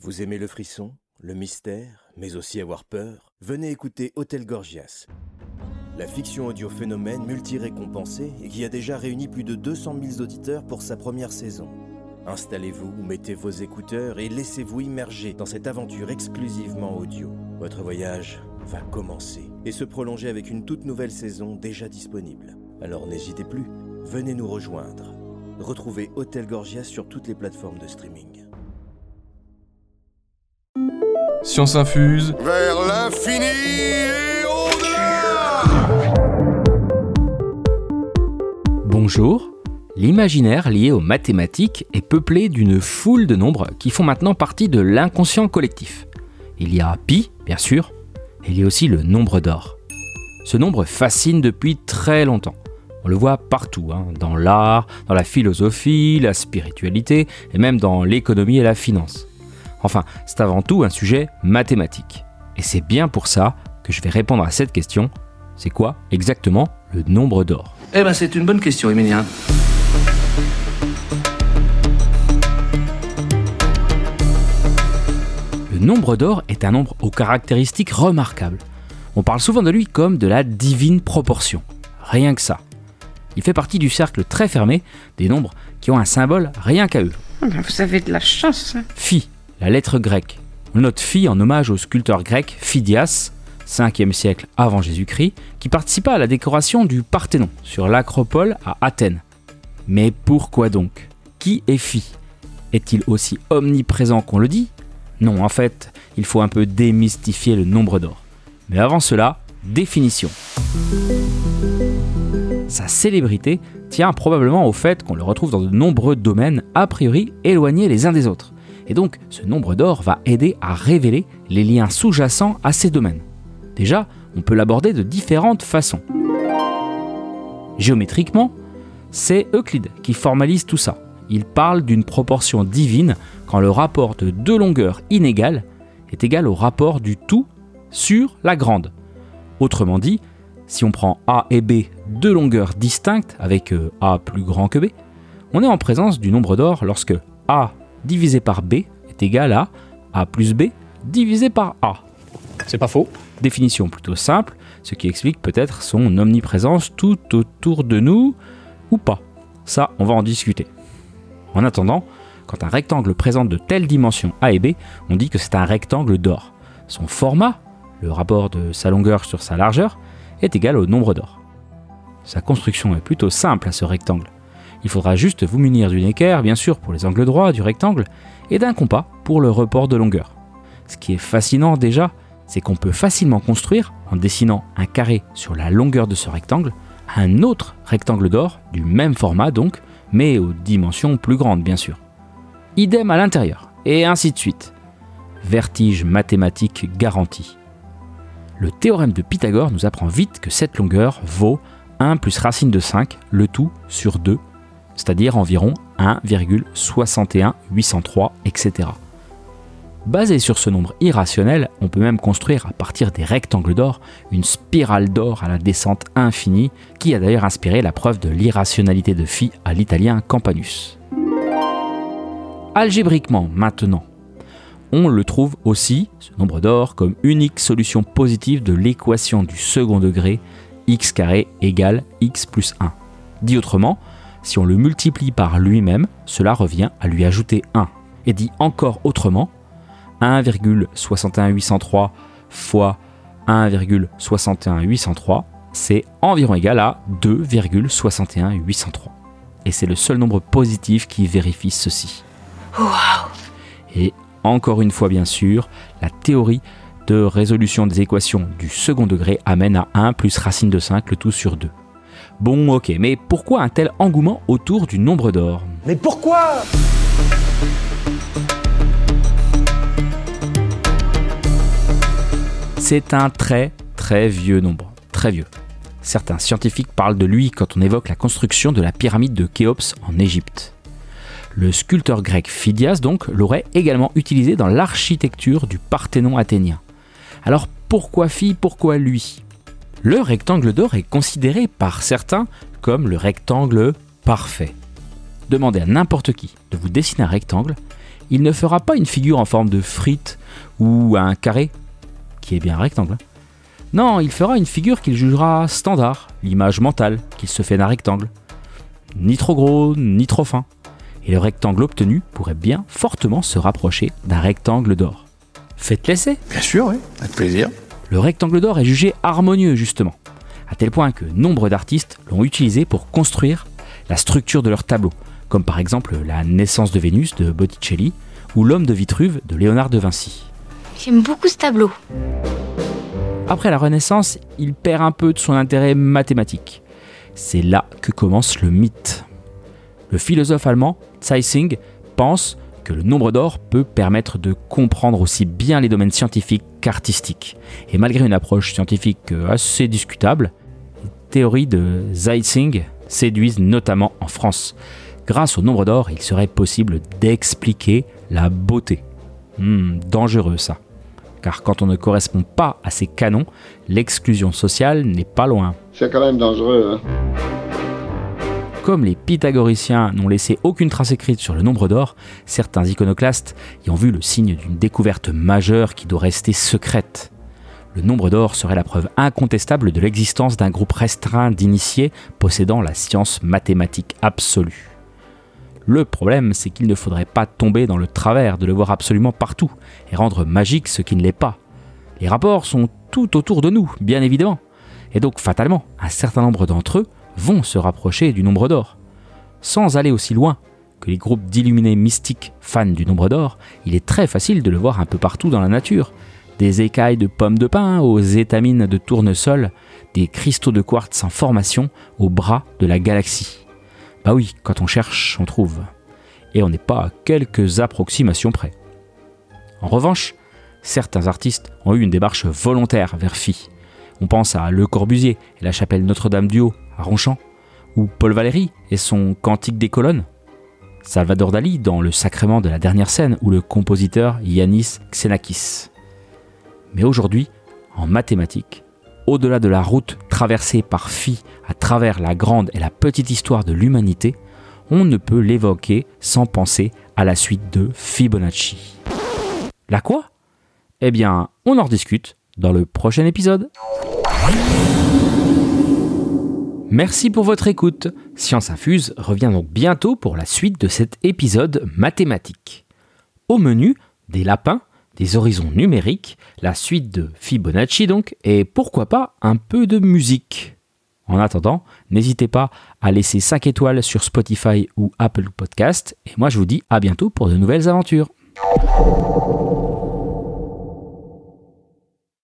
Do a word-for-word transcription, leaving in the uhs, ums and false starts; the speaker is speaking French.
Vous aimez le frisson, le mystère, mais aussi avoir peur? Venez écouter Hôtel Gorgias, la fiction audio phénomène multi-récompensée et qui a déjà réuni plus de deux cent mille auditeurs pour sa première saison. Installez-vous, mettez vos écouteurs et laissez-vous immerger dans cette aventure exclusivement audio. Votre voyage va commencer et se prolonger avec une toute nouvelle saison déjà disponible. Alors n'hésitez plus, venez nous rejoindre. Retrouvez Hôtel Gorgias sur toutes les plateformes de streaming. Science infuse. Vers l'infini et au-delà. Bonjour. L'imaginaire lié aux mathématiques est peuplé d'une foule de nombres qui font maintenant partie de l'inconscient collectif. Il y a pi, bien sûr, et il y a aussi le nombre d'or. Ce nombre fascine depuis très longtemps. On le voit partout, hein, dans l'art, dans la philosophie, la spiritualité et même dans l'économie et la finance. Enfin, c'est avant tout un sujet mathématique. Et c'est bien pour ça que je vais répondre à cette question. C'est quoi exactement le nombre d'or ? Eh ben c'est une bonne question, Emilien. Le nombre d'or est un nombre aux caractéristiques remarquables. On parle souvent de lui comme de la divine proportion. Rien que ça. Il fait partie du cercle très fermé des nombres qui ont un symbole rien qu'à eux. Vous avez de la chance. Phi, la lettre grecque. On note Phi en hommage au sculpteur grec Phidias, cinquième siècle avant Jésus-Christ, qui participa à la décoration du Parthénon sur l'Acropole à Athènes. Mais pourquoi donc ? Qui est Phi ? Est-il aussi omniprésent qu'on le dit ? Non, en fait, il faut un peu démystifier le nombre d'or. Mais avant cela, définition. Sa célébrité tient probablement au fait qu'on le retrouve dans de nombreux domaines a priori éloignés les uns des autres. Et donc, ce nombre d'or va aider à révéler les liens sous-jacents à ces domaines. Déjà, on peut l'aborder de différentes façons. Géométriquement, c'est Euclide qui formalise tout ça. Il parle d'une proportion divine quand le rapport de deux longueurs inégales est égal au rapport du tout sur la grande. Autrement dit, si on prend A et B, deux longueurs distinctes avec A plus grand que B, on est en présence du nombre d'or lorsque A divisé par B est égal à A plus B divisé par A. C'est pas faux. Définition plutôt simple, ce qui explique peut-être son omniprésence tout autour de nous, ou pas. Ça, on va en discuter. En attendant, quand un rectangle présente de telles dimensions A et B, on dit que c'est un rectangle d'or. Son format, le rapport de sa longueur sur sa largeur, est égal au nombre d'or. Sa construction est plutôt simple à ce rectangle. Il faudra juste vous munir d'une équerre, bien sûr, pour les angles droits du rectangle, et d'un compas pour le report de longueur. Ce qui est fascinant déjà, c'est qu'on peut facilement construire, en dessinant un carré sur la longueur de ce rectangle, un autre rectangle d'or, du même format donc, mais aux dimensions plus grandes, bien sûr. Idem à l'intérieur, et ainsi de suite. Vertige mathématique garanti. Le théorème de Pythagore nous apprend vite que cette longueur vaut un plus racine de cinq, le tout sur deux, c'est-à-dire environ un virgule soixante et un huit cent trois, et cetera. Basé sur ce nombre irrationnel, on peut même construire à partir des rectangles d'or une spirale d'or à la descente infinie, qui a d'ailleurs inspiré la preuve de l'irrationalité de Phi à l'italien Campanus. Algébriquement maintenant, on le trouve aussi, ce nombre d'or, comme unique solution positive de l'équation du second degré x carré égale x plus un. Dit autrement, si on le multiplie par lui-même, cela revient à lui ajouter un. Et dit encore autrement, un virgule soixante et un huit cent trois fois un virgule soixante et un huit cent trois, c'est environ égal à deux virgule soixante et un huit cent trois. Et c'est le seul nombre positif qui vérifie ceci. Wow. Et encore une fois bien sûr, la théorie de résolution des équations du second degré amène à un plus racine de cinq, le tout sur deux. Bon ok, mais pourquoi un tel engouement autour du nombre d'or ? Mais pourquoi ? C'est un très très vieux nombre, très vieux. Certains scientifiques parlent de lui quand on évoque la construction de la pyramide de Khéops en Égypte. Le sculpteur grec Phidias donc l'aurait également utilisé dans l'architecture du Parthénon athénien. Alors pourquoi Phi, pourquoi lui ? Le rectangle d'or est considéré par certains comme le rectangle parfait. Demandez à n'importe qui de vous dessiner un rectangle, il ne fera pas une figure en forme de frite ou un carré, qui est bien un rectangle. Non, il fera une figure qu'il jugera standard, l'image mentale qu'il se fait d'un rectangle. Ni trop gros, ni trop fin. Et le rectangle obtenu pourrait bien fortement se rapprocher d'un rectangle d'or. Faites l'essai. Bien sûr, oui, avec plaisir. Le rectangle d'or est jugé harmonieux justement, à tel point que nombre d'artistes l'ont utilisé pour construire la structure de leurs tableaux, comme par exemple la naissance de Vénus de Botticelli ou l'homme de Vitruve de Léonard de Vinci. J'aime beaucoup ce tableau. Après la Renaissance, il perd un peu de son intérêt mathématique. C'est là que commence le mythe. Le philosophe allemand Zeissing pense que le nombre d'or peut permettre de comprendre aussi bien les domaines scientifiques qu'artistiques. Et malgré une approche scientifique assez discutable, les théories de Zeissing séduisent notamment en France. Grâce au nombre d'or, il serait possible d'expliquer la beauté. Hmm, dangereux ça. Car quand on ne correspond pas à ces canons, l'exclusion sociale n'est pas loin. C'est quand même dangereux, hein. Comme les pythagoriciens n'ont laissé aucune trace écrite sur le nombre d'or, certains iconoclastes y ont vu le signe d'une découverte majeure qui doit rester secrète. Le nombre d'or serait la preuve incontestable de l'existence d'un groupe restreint d'initiés possédant la science mathématique absolue. Le problème, c'est qu'il ne faudrait pas tomber dans le travers de le voir absolument partout et rendre magique ce qui ne l'est pas. Les rapports sont tout autour de nous, bien évidemment, et donc fatalement, un certain nombre d'entre eux vont se rapprocher du nombre d'or. Sans aller aussi loin que les groupes d'illuminés mystiques fans du nombre d'or, il est très facile de le voir un peu partout dans la nature. Des écailles de pommes de pin aux étamines de tournesol, des cristaux de quartz en formation aux bras de la galaxie. Bah oui, quand on cherche, on trouve. Et on n'est pas à quelques approximations près. En revanche, certains artistes ont eu une démarche volontaire vers Phi. On pense à Le Corbusier et la chapelle Notre-Dame du Haut à Ronchamp, ou Paul Valéry et son Cantique des colonnes, Salvador Dali dans Le Sacrement de la dernière scène, ou le compositeur Yannis Xenakis. Mais aujourd'hui, en mathématiques, au-delà de la route traversée par Phi à travers la grande et la petite histoire de l'humanité, on ne peut l'évoquer sans penser à la suite de Fibonacci. La quoi ? Eh bien, on en rediscute dans le prochain épisode. Merci pour votre écoute. Science Infuse revient donc bientôt pour la suite de cet épisode mathématique. Au menu, des lapins, des horizons numériques, la suite de Fibonacci donc, et pourquoi pas un peu de musique. En attendant, n'hésitez pas à laisser cinq étoiles sur Spotify ou Apple Podcast, et moi je vous dis à bientôt pour de nouvelles aventures.